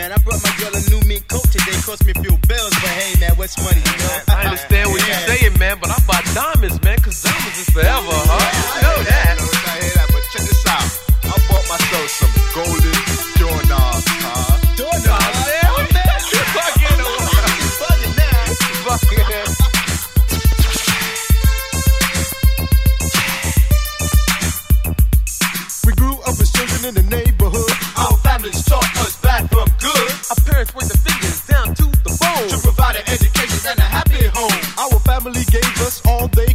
man. I brought my girl a new mink coat today. Cost me a few bills, but hey, man, what's money, you know? I understand what you're saying, man, but I bought diamonds, man, because diamonds is forever, huh? You know that. I hear that, but check this out. I bought myself some golden doorknobs, huh? Doorknobs? What the hell you fucking Bugging now. fucking We grew up as children in the neighborhood. Our families taught us bad from good. Our parents worked the fingers down to the bone To provide an education and a happy home. Our family gave us all they